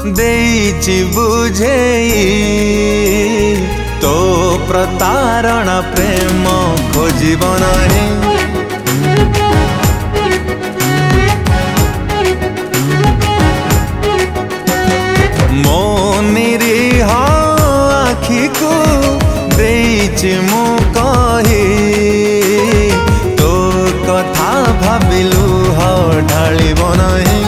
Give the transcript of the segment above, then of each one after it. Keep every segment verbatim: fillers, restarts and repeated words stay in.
देइछि बुझेई तो प्रतारण प्रेम खोजिब नहीं। मो निरीह आखि को देइछि मु कही तो कथा भाबिलु ह ढालिब नहीं।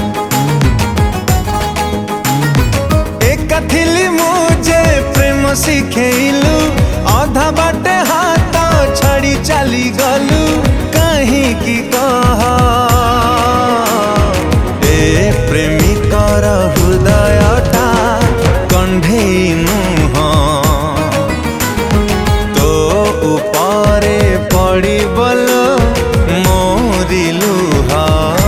एका थिली मुझे प्रेम शिखेलु अधा बाटे हाथ छाड़ी चली गलु कहीं की कह ए प्रेमिकर हृदयटा कंढेई नुह तो उपरे पड़ी बल मोरी लुहा।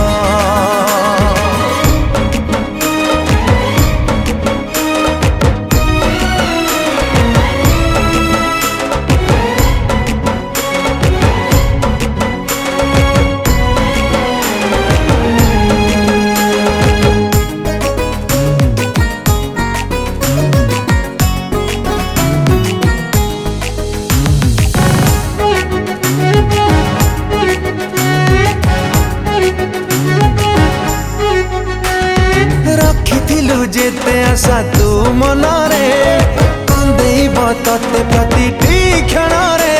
जेते आशा तू मनरे कंदेब तते प्रतिटी क्षण रे।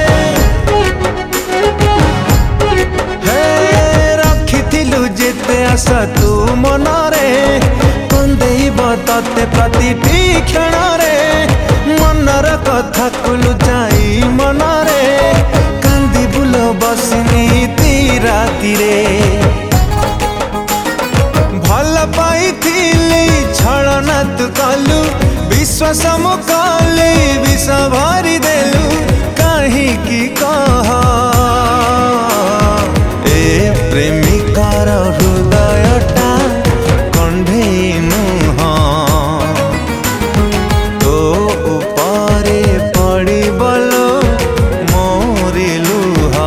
हे रखिथिलु जेते आशा तू मनरे कंदेब तते प्रतिटी क्षण रे। मनर कथा कुलु जाई मनरे कांदी बुलो बसनी ती राती रे। भल पाइथिली छलना तू कलु विश्वास मु कली विष भरी देलु कहीं की कह ए प्रेमिकार हृदयटा कंढेई नुह तो उपरे पड़ी बल मोरी लुहा।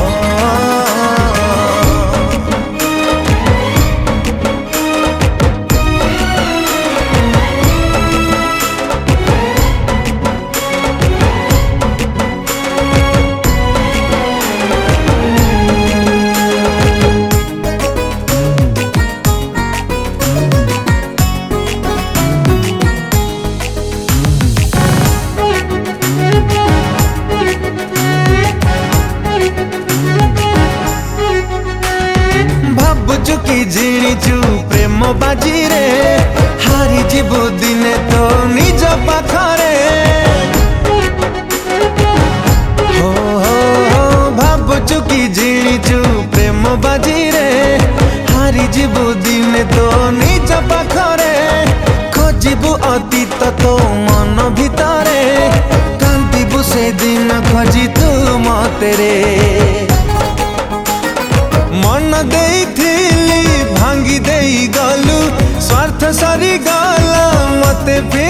चुकी जीणीचु प्रेम बाजी रे हारी जीवु दिने तो निज पाखरे। हो हो हो भाबु चुकी जीणीचु प्रेम बाजी रे हारी जीवु दिने तो निज पाखरे। खोजिबु अतीत तो मन भितरे कांदिबु से दिन खोजी तू मते रे। मन देइथिली भांगी देई गलु स्वार्थ सरी गला मते।